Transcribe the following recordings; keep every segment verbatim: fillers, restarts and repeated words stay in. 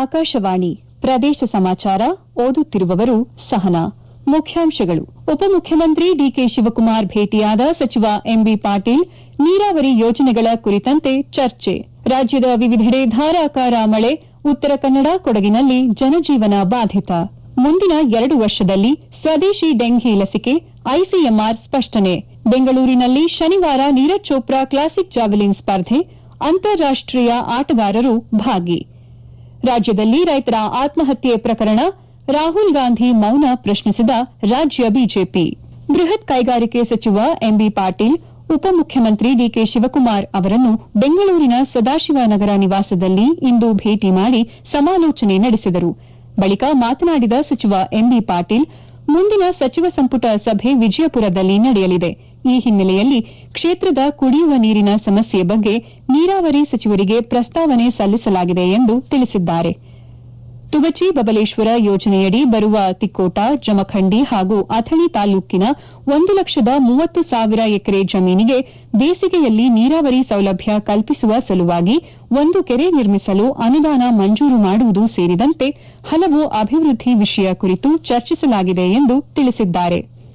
ಆಕಾಶವಾಣಿ ಪ್ರದೇಶ ಸಮಾಚಾರ ಓದುತ್ತಿರುವವರು ಸಹನಾ. ಮುಖ್ಯಾಂಶಗಳು. ಉಪಮುಖ್ಯಮಂತ್ರಿ ಡಿಕೆ ಶಿವಕುಮಾರ್ ಭೇಟಿಯಾದ ಸಚಿವ ಎಂಬಿ ಪಾಟೀಲ್. ನೀರಾವರಿ ಯೋಜನೆಗಳ ಕುರಿತಂತೆ ಚರ್ಚೆ. ರಾಜ್ಯದ ವಿವಿಧೆಡೆ ಧಾರಾಕಾರ ಮಳೆ. ಉತ್ತರ ಕನ್ನಡ, ಕೊಡಗಿನಲ್ಲಿ ಜನಜೀವನ ಬಾಧಿತ. ಮುಂದಿನ ಎರಡು ವರ್ಷದಲ್ಲಿ ಸ್ವದೇಶಿ ಡೆಂಘಿ ಲಸಿಕೆ. ಐಸಿಎಂಆರ್ ಸ್ಪಷ್ಟನೆ. ಬೆಂಗಳೂರಿನಲ್ಲಿ ಶನಿವಾರ ನೀರಜ್ ಚೋಪ್ರಾ ಕ್ಲಾಸಿಕ್ ಜಾವೆಲಿನ್ ಸ್ಪರ್ಧೆ. ಅಂತಾರಾಷ್ಟೀಯ ಆಟಗಾರರು ಭಾಗಿ. ರಾಜ್ಯದಲ್ಲಿ ರೈತರ ಆತ್ಮಹತ್ಯೆ ಪ್ರಕರಣ. ರಾಹುಲ್ ಗಾಂಧಿ ಮೌನ ಪ್ರಶ್ನಿಸಿದ ರಾಜ್ಯ ಬಿಜೆಪಿ. ಬೃಹತ್ ಕೈಗಾರಿಕೆ ಸಚಿವ ಎಂಬಿ ಪಾಟೀಲ್ ಉಪಮುಖ್ಯಮಂತ್ರಿ ಡಿಕೆ ಶಿವಕುಮಾರ್ ಅವರನ್ನು ಬೆಂಗಳೂರಿನ ಸದಾಶಿವನಗರ ನಿವಾಸದಲ್ಲಿ ಇಂದು ಭೇಟಿ ಮಾಡಿ ಸಮಾಲೋಚನೆ ನಡೆಸಿದರು. ಬಳಿಕ ಮಾತನಾಡಿದ ಸಚಿವ ಎಂಬಿ ಪಾಟೀಲ್, ಮುಂದಿನ ಸಚಿವ ಸಂಪುಟ ಸಭೆ ವಿಜಯಪುರದಲ್ಲಿ ನಡೆಯಲಿದೆ. ಈ ಹಿನ್ನೆಲೆಯಲ್ಲಿ ಕ್ಷೇತ್ರದ ಕುಡಿಯುವ ನೀರಿನ ಸಮಸ್ಯೆ ಬಗ್ಗೆ ನೀರಾವರಿ ಸಚಿವರಿಗೆ ಪ್ರಸ್ತಾವನೆ ಸಲ್ಲಿಸಲಾಗಿದೆ ಎಂದು ತಿಳಿಸಿದ್ದಾರೆ. ತುಬಚಿ ಬಬಲೇಶ್ವರ ಯೋಜನೆಯಡಿ ಬರುವ ತಿಕೋಟ, ಜಮಖಂಡಿ ಹಾಗೂ ಅಥಣಿ ತಾಲೂಕಿನ ಒಂದು ಲಕ್ಷದ ಮೂವತ್ತು ಸಾವಿರ ಎಕರೆ ಜಮೀನಿಗೆ ಬೇಸಿಗೆಯಲ್ಲಿ ನೀರಾವರಿ ಸೌಲಭ್ಯ ಕಲ್ಪಿಸುವ ಸಲುವಾಗಿ ಒಂದು ಕೆರೆ ನಿರ್ಮಿಸಲು ಅನುದಾನ ಮಂಜೂರು ಮಾಡುವುದು ಸೇರಿದಂತೆ ಹಲವು ಅಭಿವೃದ್ಧಿ ವಿಷಯ ಕುರಿತು ಚರ್ಚಿಸಲಾಗಿದೆ ಎಂದು ತಿಳಿಸಿದ್ದಾರೆ.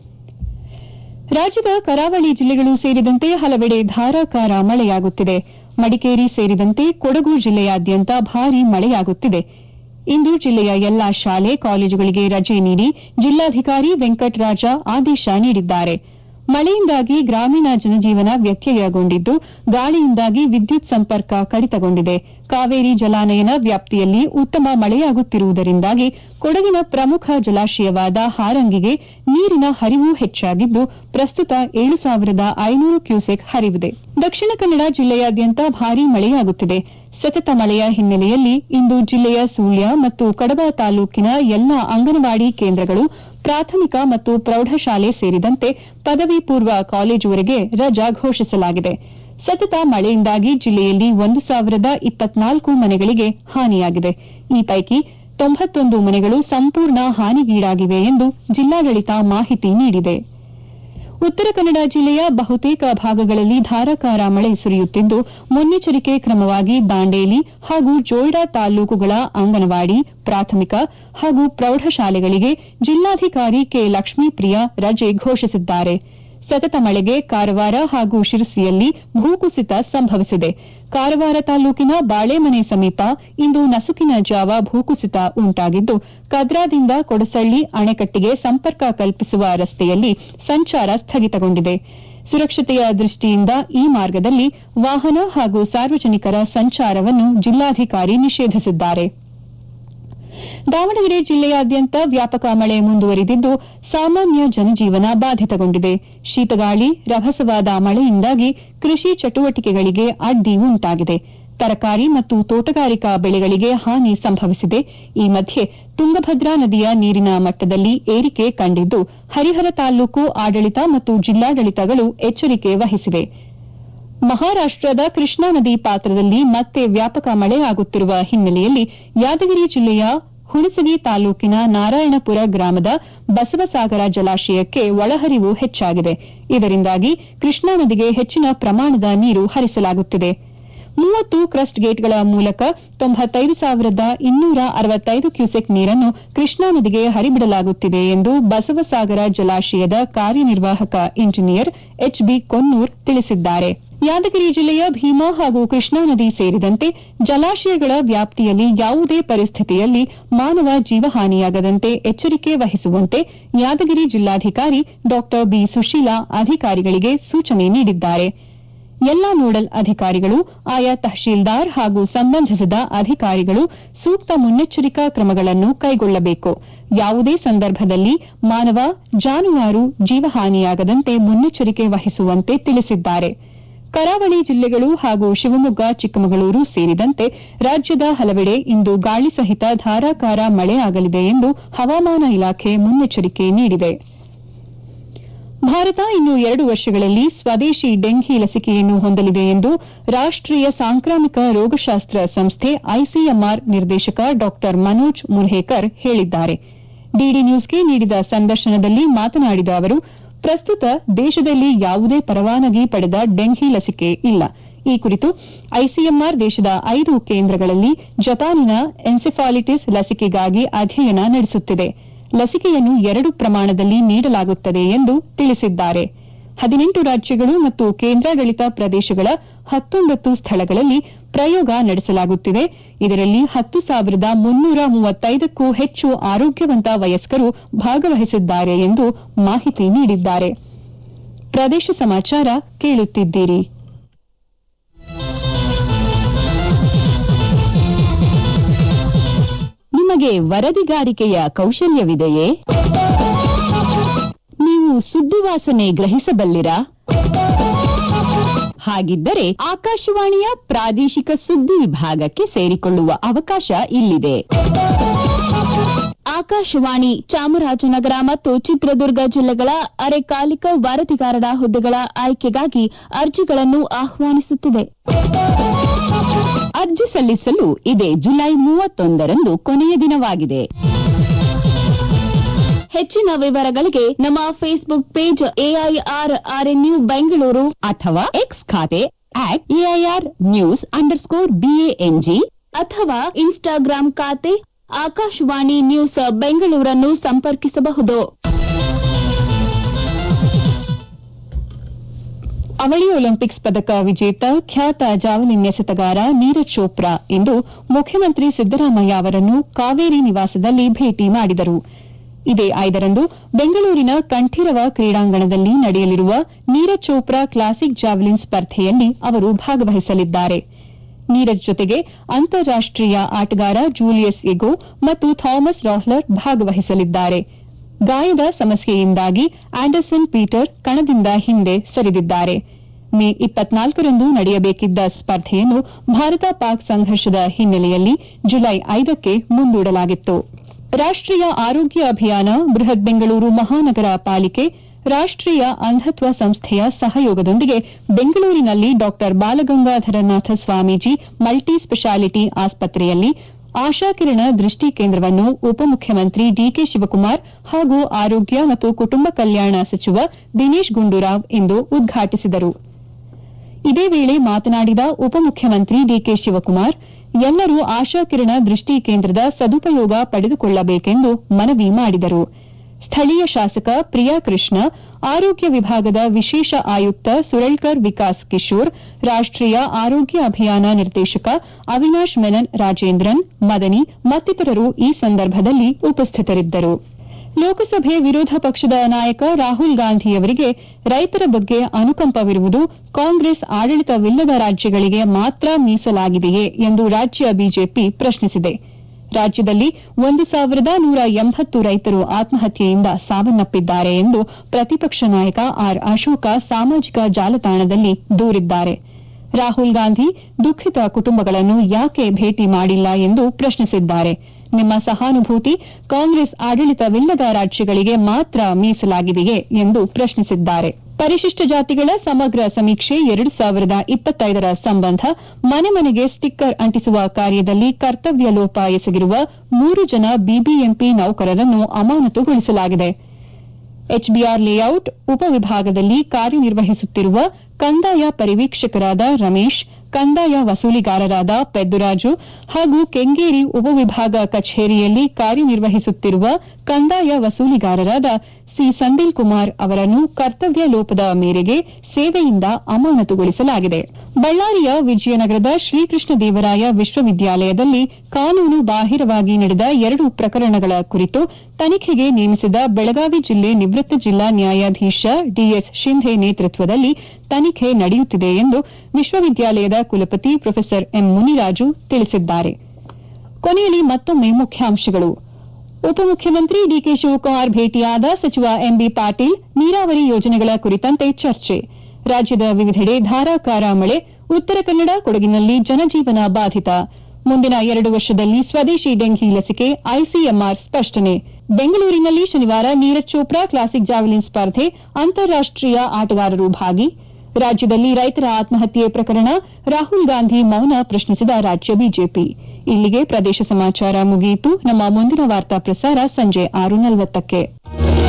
ರಾಜ್ಯದ ಕರಾವಳಿ ಜಿಲ್ಲೆಗಳು ಸೇರಿದಂತೆ ಹಲವೆಡೆ ಧಾರಾಕಾರ ಮಳೆಯಾಗುತ್ತಿದೆ. ಮಡಿಕೇರಿ ಸೇರಿದಂತೆ ಕೊಡಗು ಜಿಲ್ಲೆಯಾದ್ಯಂತ ಭಾರೀ ಮಳೆಯಾಗುತ್ತಿದೆ. ಇಂದು ಜಿಲ್ಲೆಯ ಎಲ್ಲಾ ಶಾಲೆ, ಕಾಲೇಜುಗಳಿಗೆ ರಜೆ ನೀಡಿ ಜಿಲ್ಲಾಧಿಕಾರಿ ವೆಂಕಟರಾಜ ಆದೇಶ ನೀಡಿದ್ದಾರೆ. ಮಳೆಯಿಂದಾಗಿ ಗ್ರಾಮೀಣ ಜನಜೀವನ ವ್ಯತ್ಯಯಗೊಂಡಿದ್ದು, ಗಾಳಿಯಿಂದಾಗಿ ವಿದ್ಯುತ್ ಸಂಪರ್ಕ ಕಡಿತಗೊಂಡಿದೆ. ಕಾವೇರಿ ಜಲಾನಯನ ವ್ಯಾಪ್ತಿಯಲ್ಲಿ ಉತ್ತಮ ಮಳೆಯಾಗುತ್ತಿರುವುದರಿಂದಾಗಿ ಕೊಡಗಿನ ಪ್ರಮುಖ ಜಲಾಶಯವಾದ ಹಾರಂಗಿಗೆ ನೀರಿನ ಹರಿವು ಹೆಚ್ಚಾಗಿದ್ದು, ಪ್ರಸ್ತುತ ಏಳು ಸಾವಿರದ ಐನೂರು ಕ್ಯೂಸೆಕ್ ಹರಿವಿದೆ. ದಕ್ಷಿಣ ಕನ್ನಡ ಜಿಲ್ಲೆಯಾದ್ಯಂತ ಭಾರೀ ಮಳೆಯಾಗುತ್ತಿದೆ. ಸತತ ಮಳೆಯ ಹಿನ್ನೆಲೆಯಲ್ಲಿ ಇಂದು ಜಿಲ್ಲೆಯ ಸುಳ್ಯ ಮತ್ತು ಕಡಬ ತಾಲೂಕಿನ ಎಲ್ಲಾ ಅಂಗನವಾಡಿ ಕೇಂದ್ರಗಳು, ಪ್ರಾಥಮಿಕ ಮತ್ತು ಪ್ರೌಢಶಾಲೆ ಸೇರಿದಂತೆ ಪದವಿ ಪೂರ್ವ ಕಾಲೇಜುವರೆಗೆ ರಜಾ ಘೋಷಿಸಲಾಗಿದೆ. ಸತತ ಮಳೆಯಿಂದಾಗಿ ಜಿಲ್ಲೆಯಲ್ಲಿ ಒಂದು ಸಾವಿರದ ಇಪ್ಪತ್ನಾಲ್ಕು ಮನೆಗಳಿಗೆ ಹಾನಿಯಾಗಿದೆ. ಈ ಪೈಕಿ ತೊಂಬತ್ತೊಂದು ಮನೆಗಳು ಸಂಪೂರ್ಣ ಹಾನಿಗೀಡಾಗಿವೆ ಎಂದು ಜಿಲ್ಲಾಡಳಿತ ಮಾಹಿತಿ ನೀಡಿದೆ. ಉತ್ತರ ಕನ್ನಡ ಜಿಲ್ಲೆಯ ಬಹುತೇಕ ಭಾಗಗಳಲ್ಲಿ ಧಾರಾಕಾರ ಮಳೆ ಸುರಿಯುತ್ತಿದ್ದು, ಮುನ್ನೆಚ್ಚರಿಕೆ ಕ್ರಮವಾಗಿ ದಾಂಡೇಲಿ ಹಾಗೂ ಜೋಯಿಡಾ ತಾಲೂಕುಗಳ ಅಂಗನವಾಡಿ, ಪ್ರಾಥಮಿಕ ಹಾಗೂ ಪ್ರೌಢಶಾಲೆಗಳಿಗೆ ಜಿಲ್ಲಾಧಿಕಾರಿ ಕೆ ಲಕ್ಷ್ಮೀಪ್ರಿಯಾ ರಜೆ ಘೋಷಿಸಿದ್ದಾರೆ. ಸತತ ಮಳೆಗೆ ಕಾರವಾರ ಹಾಗೂ ಶಿರಸಿಯಲ್ಲಿ ಭೂಕುಸಿತ ಸಂಭವಿಸಿದೆ. ಕಾರವಾರ ತಾಲೂಕಿನ ಬಾಳೆಮನೆ ಸಮೀಪ ಇಂದು ನಸುಕಿನ ಜಾವ ಭೂಕುಸಿತ ಉಂಟಾಗಿದ್ದು, ಕದ್ರಾದಿಂದ ಕೊಡಸಳ್ಳಿ ಅಣೆಕಟ್ಟಿಗೆ ಸಂಪರ್ಕ ಕಲ್ಪಿಸುವ ರಸ್ತೆಯಲ್ಲಿ ಸಂಚಾರ ಸ್ಥಗಿತಗೊಂಡಿದೆ. ಸುರಕ್ಷತೆಯ ದೃಷ್ಟಿಯಿಂದ ಈ ಮಾರ್ಗದಲ್ಲಿ ವಾಹನ ಹಾಗೂ ಸಾರ್ವಜನಿಕರ ಸಂಚಾರವನ್ನು ಜಿಲ್ಲಾಧಿಕಾರಿ ನಿಷೇಧಿಸಿದ್ದಾರೆ. ದಾವಣಗೆರೆ ಜಿಲ್ಲೆಯಾದ್ಯಂತ ವ್ಯಾಪಕ ಮಳೆ ಮುಂದುವರಿದಿದ್ದು, ಸಾಮಾನ್ಯ ಜನಜೀವನ ಬಾಧಿತಗೊಂಡಿದೆ. ಶೀತಗಾಳಿ, ರಭಸವಾದ ಮಳೆಯಿಂದಾಗಿ ಕೃಷಿ ಚಟುವಟಿಕೆಗಳಿಗೆ ಅಡ್ಡಿ ಉಂಟಾಗಿದೆ. ತರಕಾರಿ ಮತ್ತು ತೋಟಗಾರಿಕಾ ಬೆಳೆಗಳಿಗೆ ಹಾನಿ ಸಂಭವಿಸಿದೆ. ಈ ಮಧ್ಯೆ ತುಂಗಭದ್ರಾ ನದಿಯ ನೀರಿನ ಮಟ್ಟದಲ್ಲಿ ಏರಿಕೆ ಕಂಡಿದ್ದು, ಹರಿಹರ ತಾಲೂಕು ಆಡಳಿತ ಮತ್ತು ಜಿಲ್ಲಾಡಳಿತಗಳು ಎಚ್ಚರಿಕೆ ವಹಿಸಿವೆ. ಮಹಾರಾಷ್ಟದ ಕೃಷ್ಣಾ ನದಿ ಪಾತ್ರದಲ್ಲಿ ಮತ್ತೆ ವ್ಯಾಪಕ ಮಳೆಯಾಗುತ್ತಿರುವ ಹಿನ್ನೆಲೆಯಲ್ಲಿ ಯಾದಗಿರಿ ಜಿಲ್ಲೆಯ ಹುಣಸಗಿ ತಾಲೂಕಿನ ನಾರಾಯಣಪುರ ಗ್ರಾಮದ ಬಸವಸಾಗರ ಜಲಾಶಯಕ್ಕೆ ಒಳಹರಿವು ಹೆಚ್ಚಾಗಿದೆ. ಇದರಿಂದಾಗಿ ಕೃಷ್ಣಾ ನದಿಗೆ ಹೆಚ್ಚಿನ ಪ್ರಮಾಣದ ನೀರು ಹರಿಸಲಾಗುತ್ತಿದೆ. ಮೂವತ್ತು ಕ್ರಸ್ಟ್ ಗೇಟ್ಗಳ ಮೂಲಕ ತೊಂಬತ್ತೈದು ಸಾವಿರದ ಇನ್ನೂರ ಅರವತ್ತೈದು ಕ್ಯೂಸೆಕ್ ನೀರನ್ನು ಕೃಷ್ಣಾ ನದಿಗೆ ಹರಿಬಿಡಲಾಗುತ್ತಿದೆ ಎಂದು ಬಸವಸಾಗರ ಜಲಾಶಯದ ಕಾರ್ಯನಿರ್ವಾಹಕ ಇಂಜಿನಿಯರ್ ಎಚ್ ಬಿ ಕೊನ್ನೂರ್ ತಿಳಿಸಿದ್ದಾರೆ. ಯಾದಗಿರಿ ಜಿಲ್ಲೆಯ ಭೀಮಾ ಹಾಗೂ ಕೃಷ್ಣಾ ನದಿ ಸೇರಿದಂತೆ ಜಲಾಶಯಗಳ ವ್ಯಾಪ್ತಿಯಲ್ಲಿ ಯಾವುದೇ ಪರಿಸ್ಥಿತಿಯಲ್ಲಿ ಮಾನವ ಜೀವಹಾನಿಯಾಗದಂತೆ ಎಚ್ಚರಿಕೆ ವಹಿಸುವಂತೆ ಯಾದಗಿರಿ ಜಿಲ್ಲಾಧಿಕಾರಿ ಡಾ ಬಿ ಸುಶೀಲಾ ಅಧಿಕಾರಿಗಳಿಗೆ ಸೂಚನೆ ನೀಡಿದ್ದಾರೆ. ಎಲ್ಲಾ ನೋಡಲ್ ಅಧಿಕಾರಿಗಳು, ಆಯಾ ತಹಶೀಲ್ದಾರ್ ಹಾಗೂ ಸಂಬಂಧಿಸಿದ ಅಧಿಕಾರಿಗಳು ಸೂಕ್ತ ಮುನ್ನೆಚ್ಚರಿಕಾ ಕ್ರಮಗಳನ್ನು ಕೈಗೊಳ್ಳಬೇಕು. ಯಾವುದೇ ಸಂದರ್ಭದಲ್ಲಿ ಮಾನವ, ಜಾನುವಾರು ಜೀವಹಾನಿಯಾಗದಂತೆ ಮುನ್ನೆಚ್ಚರಿಕೆ ವಹಿಸುವಂತೆ ತಿಳಿಸಿದ್ದಾರೆ. ಕರಾವಳಿ ಜಿಲ್ಲೆಗಳು ಹಾಗೂ ಶಿವಮೊಗ್ಗ, ಚಿಕ್ಕಮಗಳೂರು ಸೇರಿದಂತೆ ರಾಜ್ಯದ ಹಲವೆಡೆ ಇಂದು ಗಾಳಿ ಸಹಿತ ಧಾರಾಕಾರ ಮಳೆಯಾಗಲಿದೆ ಎಂದು ಹವಾಮಾನ ಇಲಾಖೆ ಮುನ್ನೆಚ್ಚರಿಕೆ ನೀಡಿದೆ. ಭಾರತ ಇನ್ನು ಎರಡು ವರ್ಷಗಳಲ್ಲಿ ಸ್ವದೇಶಿ ಡೆಂಘಿ ಲಸಿಕೆಯನ್ನು ಹೊಂದಲಿದೆ ಎಂದು ರಾಷ್ಟೀಯ ಸಾಂಕ್ರಾಮಿಕ ರೋಗಶಾಸ್ತ್ರ ಸಂಸ್ಥೆ ಐಸಿಎಂಆರ್ ನಿರ್ದೇಶಕ ಡಾ ಮನೋಜ್ ಮುಲ್ಲೇಕರ್ ಹೇಳಿದ್ದಾರೆ. ಡಿಡಿ ನ್ಯೂಸ್ಗೆ ನೀಡಿದ ಸಂದರ್ಶನದಲ್ಲಿ ಮಾತನಾಡಿದ ಅವರು, ಪ್ರಸ್ತುತ ದೇಶದಲ್ಲಿ ಯಾವುದೇ ಪರವಾನಗಿ ಪಡೆದ ಡೆಂಘಿ ಲಸಿಕೆ ಇಲ್ಲ. ಈ ಕುರಿತು ಐಸಿಎಂಆರ್ ದೇಶದ ಐದು ಕೇಂದ್ರಗಳಲ್ಲಿ ಜಪಾನಿನ ಎನ್ಸೆಫಾಲಿಟಿಸ್ ಲಸಿಕೆಗಾಗಿ ಅಧ್ಯಯನ ನಡೆಸುತ್ತಿದೆ. ಲಸಿಕೆಯನ್ನು ಎರಡು ಪ್ರಮಾಣದಲ್ಲಿ ನೀಡಲಾಗುತ್ತದೆ ಎಂದು ತಿಳಿಸಿದ್ದಾರೆ. ಹದಿನೆಂಟು ರಾಜ್ಯಗಳು ಮತ್ತು ಕೇಂದ್ರಾಡಳಿತ ಪ್ರದೇಶಗಳ ಹತ್ತೊಂಬತ್ತು ಸ್ಥಳಗಳಲ್ಲಿ ಪ್ರಯೋಗ ನಡೆಸಲಾಗುತ್ತಿದೆ. ಇದರಲ್ಲಿ ಹತ್ತು ಸಾವಿರದ ಮುನ್ನೂರ ಮೂವತ್ತೈದಕ್ಕೂ ಹೆಚ್ಚು ಆರೋಗ್ಯವಂತ ವಯಸ್ಕರು ಭಾಗವಹಿಸಿದ್ದಾರೆ ಎಂದು ಮಾಹಿತಿ ನೀಡಿದ್ದಾರೆ. ಪ್ರದೇಶ ಸಮಾಚಾರ ಕೇಳುತ್ತಿದ್ದೀರಿ. ನಿಮಗೆ ವರದಿಗಾರಿಕೆಯ ಕೌಶಲ್ಯವಿದೆಯೇ? ನೀವು ಸುದ್ದಿವಾಸನೆ ಗ್ರಹಿಸಬಲ್ಲಿರಾ? ಹಾಗಿದ್ದರೆ ಆಕಾಶವಾಣಿಯ ಪ್ರಾದೇಶಿಕ ಸುದ್ದಿ ವಿಭಾಗಕ್ಕೆ ಸೇರಿಕೊಳ್ಳುವ ಅವಕಾಶ ಇಲ್ಲಿದೆ. ಆಕಾಶವಾಣಿ ಚಾಮರಾಜನಗರ ಮತ್ತು ಚಿತ್ರದುರ್ಗ ಜಿಲ್ಲೆಗಳ ಅರೆಕಾಲಿಕ ವರದಿಗಾರರ ಹುದ್ದೆಗಳ ಆಯ್ಕೆಗಾಗಿ ಅರ್ಜಿಗಳನ್ನು ಆಹ್ವಾನಿಸುತ್ತಿದೆ. ಅರ್ಜಿ ಸಲ್ಲಿಸಲು ಇದೇ ಜುಲೈ ಮೂವತ್ತೊಂದರಂದು ಕೊನೆಯ ದಿನವಾಗಿದೆ. ಹೆಚ್ಚಿನ ವಿವರಗಳಿಗೆ ನಮ್ಮ Facebook page AIR RNU Bengaluru ಅಥವಾ ಎಕ್ಸ್ ಖಾತೆ at AIR news under score BANG ಅಥವಾ ಇನ್ಸ್ಟಾಗ್ರಾಂ ಖಾತೆ ಆಕಾಶವಾಣಿ ನ್ಯೂಸ್ ಬೆಂಗಳೂರನ್ನು ಸಂಪರ್ಕಿಸಬಹುದು. ಅವಳಿ ಒಲಿಂಪಿಕ್ಸ್ ಪದಕ ವಿಜೇತ ಖ್ಯಾತ ಜಾವೆಲಿನ್ ಎಸೆತಗಾರ ನೀರಜ್ ಚೋಪ್ರಾ ಇಂದು ಮುಖ್ಯಮಂತ್ರಿ ಸಿದ್ದರಾಮಯ್ಯ ಅವರನ್ನು ಕಾವೇರಿ ನಿವಾಸದಲ್ಲಿ ಭೇಟಿ ಮಾಡಿದರು. ಇದೇ ಐದರಂದು ಬೆಂಗಳೂರಿನ ಕಂಠೀರವ ಕ್ರೀಡಾಂಗಣದಲ್ಲಿ ನಡೆಯಲಿರುವ ನೀರಜ್ ಚೋಪ್ರಾ ಕ್ಲಾಸಿಕ್ ಜಾವೆಲಿನ್ ಸ್ಪರ್ಧೆಯಲ್ಲಿ ಅವರು ಭಾಗವಹಿಸಲಿದ್ದಾರೆ. ನೀರಜ್ ಜೊತೆಗೆ ಅಂತಾರಾಷ್ಟೀಯ ಆಟಗಾರ ಜೂಲಿಯಸ್ ಎಗೋ ಮತ್ತು ಥಾಮಸ್ ರಾಹ್ಲರ್ ಭಾಗವಹಿಸಲಿದ್ದಾರೆ. ಗಾಯದ ಸಮಸ್ಯೆಯಿಂದಾಗಿ ಆಂಡರ್ಸನ್ ಪೀಟರ್ ಕಣದಿಂದ ಹಿಂದೆ ಸರಿದಿದ್ದಾರೆ. ಮೇ ಇಪ್ಪತ್ನಾಲ್ಕರಂದು ನಡೆಯಬೇಕಿದ್ದ ಸ್ಪರ್ಧೆಯನ್ನು ಭಾರತ ಪಾಕ್ ಸಂಘರ್ಷದ ಹಿನ್ನೆಲೆಯಲ್ಲಿ ಜುಲೈ ಐದಕ್ಕೆ ಮುಂದೂಡಲಾಗಿತ್ತು. ರಾಷ್ಟೀಯ ಆರೋಗ್ಯ ಅಭಿಯಾನ, ಬೃಹತ್ ಬೆಂಗಳೂರು ಮಹಾನಗರ ಪಾಲಿಕೆ, ರಾಷ್ಟೀಯ ಅಂಧತ್ವ ಸಂಸ್ಥೆಯ ಸಹಯೋಗದೊಂದಿಗೆ ಬೆಂಗಳೂರಿನಲ್ಲಿ ಡಾ ಬಾಲಗಂಗಾಧರನಾಥ ಸ್ವಾಮೀಜಿ ಮಲ್ಟಿ ಸ್ಪೆಷಾಲಿಟಿ ಆಸ್ಪತ್ರೆಯಲ್ಲಿ ಆಶಾಕಿರಣ ದೃಷ್ಟಿ ಕೇಂದ್ರವನ್ನು ಉಪಮುಖ್ಯಮಂತ್ರಿ ಡಿಕೆ ಶಿವಕುಮಾರ್ ಹಾಗೂ ಆರೋಗ್ಯ ಮತ್ತು ಕುಟುಂಬ ಕಲ್ಯಾಣ ಸಚಿವ ದಿನೇಶ್ ಗುಂಡೂರಾವ್ ಇಂದು ಉದ್ಘಾಟಿಸಿದರು. ಇದೇ ವೇಳೆ ಮಾತನಾಡಿದ ಉಪಮುಖ್ಯಮಂತ್ರಿ ಡಿಕೆ ಶಿವಕುಮಾರ್, ಎಲ್ಲರೂ ಆಶಾಕಿರಣ ದೃಷ್ಟಿ ಕೇಂದ್ರದ ಸದುಪಯೋಗ ಪಡೆದುಕೊಳ್ಳಬೇಕೆಂದು ಮನವಿ ಮಾಡಿದರು. ಸ್ಥಳೀಯ ಶಾಸಕ ಪ್ರಿಯಾ ಕೃಷ್ಣ, ಆರೋಗ್ಯ ವಿಭಾಗದ ವಿಶೇಷ ಆಯುಕ್ತ ಸುರಳ್ಕರ್ ವಿಕಾಸ್ ಕಿಶೋರ್, ರಾಷ್ಟೀಯ ಆರೋಗ್ಯ ಅಭಿಯಾನ ನಿರ್ದೇಶಕ ಅವಿನಾಶ್ ಮೆನನ್ ರಾಜೇಂದ್ರನ್, ಮದನಿ ಮತ್ತಿತರರು ಈ ಸಂದರ್ಭದಲ್ಲಿ ಉಪಸ್ಥಿತರಿದ್ದರು. ಲೋಕಸಭೆ ವಿರೋಧ ಪಕ್ಷದ ನಾಯಕ ರಾಹುಲ್ ಗಾಂಧಿಯವರಿಗೆ ರೈತರ ಬಗ್ಗೆ ಅನುಕಂಪವಿರುವುದು ಕಾಂಗ್ರೆಸ್ ಆಡಳಿತವಿಲ್ಲದ ರಾಜ್ಯಗಳಿಗೆ ಮಾತ್ರ ಮೀಸಲಾಗಿದೆಯೇ ಎಂದು ರಾಜ್ಯ ಬಿಜೆಪಿ ಪ್ರಶ್ನಿಸಿದೆ. ರಾಜ್ಯದಲ್ಲಿ ಒಂದು ಸಾವಿರದ ನೂರ ಎಂಬತ್ತು ರೈತರು ಆತ್ಮಹತ್ಯೆಯಿಂದ ಸಾವನ್ನಪ್ಪಿದ್ದಾರೆ ಎಂದು ಪ್ರತಿಪಕ್ಷ ನಾಯಕ ಆರ್ ಅಶೋಕ ಸಾಮಾಜಿಕ ಜಾಲತಾಣದಲ್ಲಿ ದೂರಿದ್ದಾರೆ. ರಾಹುಲ್ ಗಾಂಧಿ ದುಃಖಿತ ಕುಟುಂಬಗಳನ್ನು ಯಾಕೆ ಭೇಟಿ ಮಾಡಿಲ್ಲ ಎಂದು ಪ್ರಶ್ನಿಸಿದ್ದಾರೆ. ನಿಮ್ಮ ಸಹಾನುಭೂತಿ ಕಾಂಗ್ರೆಸ್ ಆಡಳಿತವಿಲ್ಲದ ರಾಜ್ಯಗಳಿಗೆ ಮಾತ್ರ ಮೀಸಲಾಗಿದೆಯೇ ಎಂದು ಪ್ರಶ್ನಿಸಿದ್ದಾರೆ. ಪರಿಶಿಷ್ಟ ಜಾತಿಗಳ ಸಮಗ್ರ ಸಮೀಕ್ಷೆ ಎರಡು ಸಾವಿರದ ಇಪ್ಪತ್ತೈದರ ಸಂಬಂಧ ಮನೆ ಮನೆಗೆ ಸ್ಟಿಕ್ಕರ್ ಅಂಟಿಸುವ ಕಾರ್ಯದಲ್ಲಿ ಕರ್ತವ್ಯ ಲೋಪ ಎಸಗಿರುವ ಮೂರು ಜನ ಬಿಬಿಎಂಪಿ ನೌಕರರನ್ನು ಅಮಾನತುಗೊಳಿಸಲಾಗಿದೆ. ಎಚ್ಬಿಆರ್ ಲೇಔಟ್ ಉಪವಿಭಾಗದಲ್ಲಿ ಕಾರ್ಯನಿರ್ವಹಿಸುತ್ತಿರುವ ಕಂದಾಯ ಪರಿವೀಕ್ಷಕರಾದ ರಮೇಶ್, ಕಂದಾಯ ವಸೂಲಿಗಾರರಾದ ಪೆದ್ದುರಾಜು ಹಾಗೂ ಕೆಂಗೇರಿ ಉಪವಿಭಾಗ ಕಚೇರಿಯಲ್ಲಿ ಕಾರ್ಯನಿರ್ವಹಿಸುತ್ತಿರುವ ಕಂದಾಯ ವಸೂಲಿಗಾರರಾದ ಸಿ ಸಂದಿಲ್ ಕುಮಾರ್ ಅವರನ್ನು ಕರ್ತವ್ಯ ಲೋಪದ ಮೇರೆಗೆ ಸೇವೆಯಿಂದ ಅಮಾನತುಗೊಳಿಸಲಾಗಿದೆ. ಬಳ್ಳಾರಿಯ ವಿಜಯನಗರದ ಶ್ರೀಕೃಷ್ಣ ದೇವರಾಯ ವಿಶ್ವವಿದ್ಯಾಲಯದಲ್ಲಿ ಕಾನೂನು ಬಾಹಿರವಾಗಿ ನಡೆದ ಎರಡು ಪ್ರಕರಣಗಳ ಕುರಿತು ತನಿಖೆಗೆ ನೇಮಿಸಿದ ಬೆಳಗಾವಿ ಜಿಲ್ಲೆ ನಿವೃತ್ತ ಜಿಲ್ಲಾ ನ್ಯಾಯಾಧೀಶ ಡಿಎಸ್ ಶಿಂಧೆ ನೇತೃತ್ವದಲ್ಲಿ ತನಿಖೆ ನಡೆಯುತ್ತಿದೆ ಎಂದು ವಿಶ್ವವಿದ್ಯಾಲಯದ ಕುಲಪತಿ ಪ್ರೊಫೆಸರ್ ಎಂ ಮುನಿರಾಜು ತಿಳಿಸಿದ್ದಾರೆ. ಕೊನೆಯಲ್ಲಿ ಮತ್ತೊಮ್ಮೆ ಮುಖ್ಯಾಂಶಗಳು. ಉಪಮುಖ್ಯಮಂತ್ರಿ ಡಿಕೆ ಶಿವಕುಮಾರ್ ಭೇಟಿಯಾದ ಸಚಿವ ಎಂಬಿ ಪಾಟೀಲ್, ನೀರಾವರಿ ಯೋಜನೆಗಳ ಕುರಿತಂತೆ ಚರ್ಚೆ. ರಾಜ್ಯದ ವಿವಿಧೆಡೆ ಧಾರಾಕಾರ ಮಳೆ, ಉತ್ತರ ಕನ್ನಡ ಕೊಡಗಿನಲ್ಲಿ ಜನಜೀವನ ಬಾಧಿತ. ಮುಂದಿನ ಎರಡು ವರ್ಷದಲ್ಲಿ ಸ್ವದೇಶಿ ಡೆಂಘಿ ಲಸಿಕೆ, ಐಸಿಎಂಆರ್ ಸ್ಪಷ್ಟನೆ. ಬೆಂಗಳೂರಿನಲ್ಲಿ ಶನಿವಾರ ನೀರಜ್ ಚೋಪ್ರಾ ಕ್ಲಾಸಿಕ್ ಜಾವೆಲಿನ್ ಸ್ಪರ್ಧೆ, ಅಂತಾರಾಷ್ಟೀಯ ಆಟಗಾರರು ಭಾಗಿ. ರಾಜ್ಯದಲ್ಲಿ ರೈತರ ಆತ್ಮಹತ್ಯೆ ಪ್ರಕರಣ, ರಾಹುಲ್ ಗಾಂಧಿ ಮೌನ ಪ್ರಶ್ನಿಸಿದ ರಾಜ್ಯ ಬಿಜೆಪಿ. ಇಲ್ಲಿಗೆ ಪ್ರದೇಶ ಸಮಾಚಾರ ಮುಗಿಯಿತು. ನಮ್ಮ ಮುಂದಿನ ವಾರ್ತಾ ಪ್ರಸಾರ ಸಂಜೆ ಆರು ನಲವತ್ತಕ್ಕೆ.